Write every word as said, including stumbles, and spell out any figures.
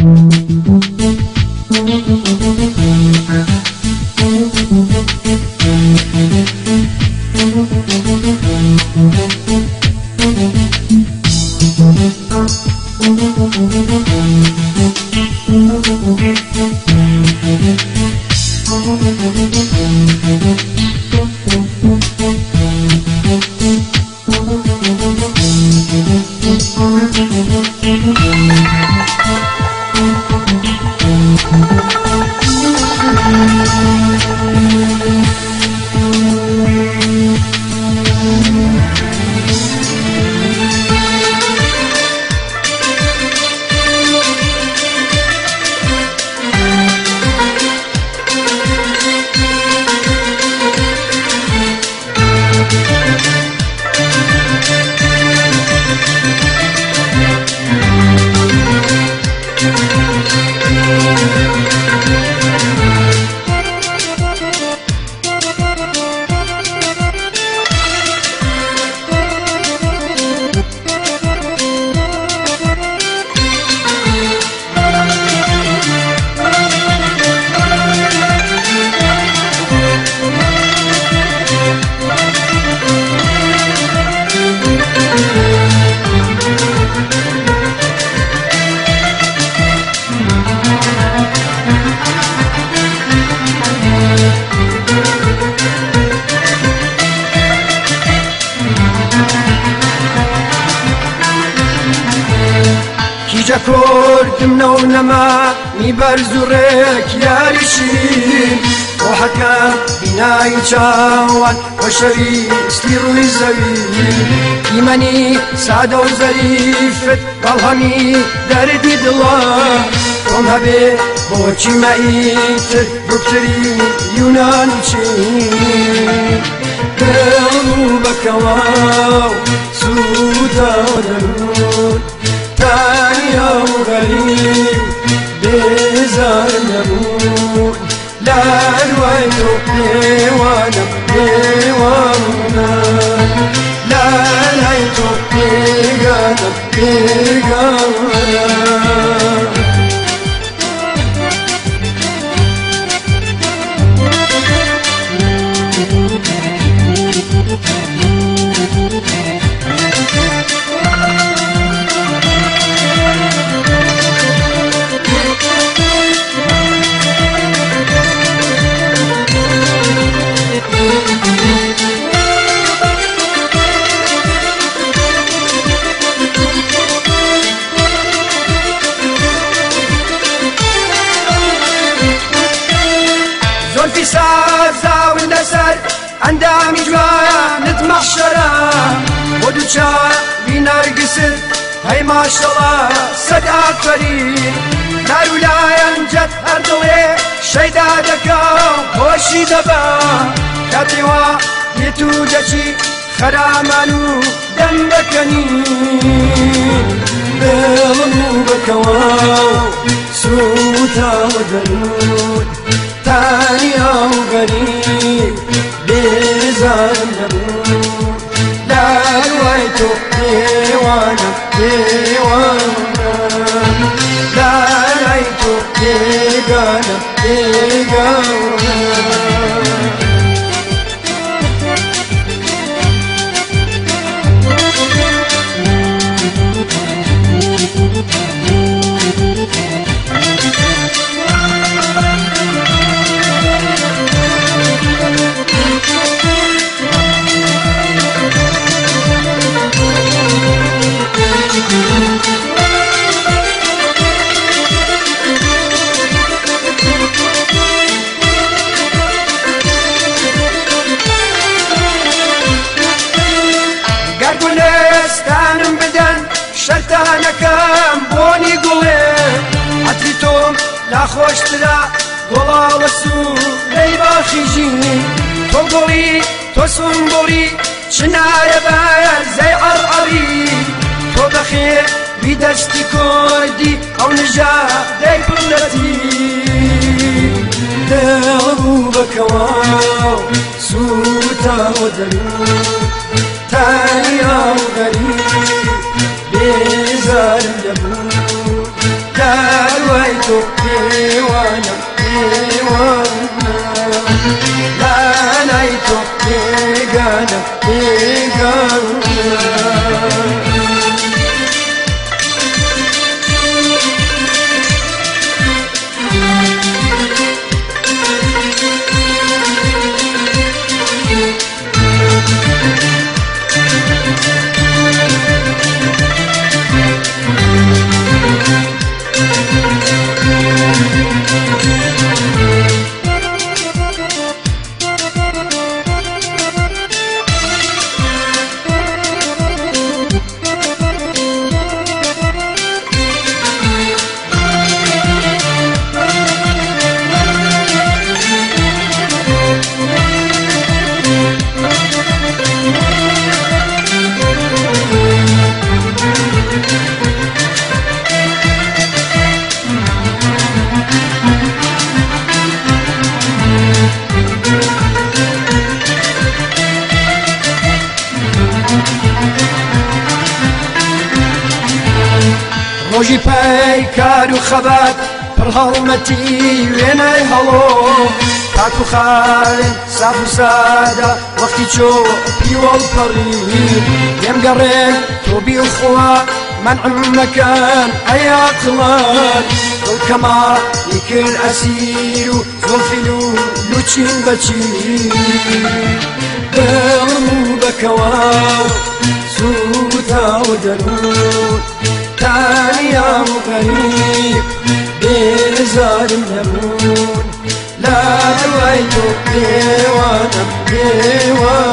Gece kurdum navnama mi berzurek yarişim O hakam binayı çavan O şerisli ruhi zevim İmani sade o zarifet Balhami derdi dila Tom habe boçi meitir Doktori Yunan için Delu bakav Suda derun يا غريب بزار نمون لا الويل ديوانا ديوانا لا الويل ديوانا ديوانا في سازا والنسر عندها جوان تمحشرة ودوشا بينار قسر هاي ما شاء الله صدقات فريد نار ولا ينجد أرضوي شيدا دكا خوشي دبا كاتيوا يتوجشي خرامانو دمبكني بلمو بكواو سوتا ودنود تاني أو غريب بزار نمون لا الويتو ديوانا ديوانا لا الويتو ديوانا ديوانا استانم بدن شرطانكم بوني قولي عطيتم لا خوش ترى قولا وسو لي باخيجي تو قولي تو سنبولي شنايا باير زي عرعري تو بخير بدشتي كردي او نجا دي بلتي دعو بكواو سوتا ودلو تاني أو غريب بزار الجبور نايتو ديوانا ديوانا لا نايتو ديقانا ديقانا ڕۆژی پای کار و خەبات پڕ هەڵمەتی وێنای هەڵۆ پاک و خاوێن ساف و سادە وەختی چۆ پیوەڵ پەڕی دێم گەڕێن تۆ بی و خوا مەنعم مەکەن ئەیاتڵات دڵکەما یکرد ئەسیر و زۆڵفیل و لوچین بەچی دڵم و بەکەواو سووتا و دەرون تانیا و غەریب بێزارم دەبوون لا دوای تۆ دێوانم دێوان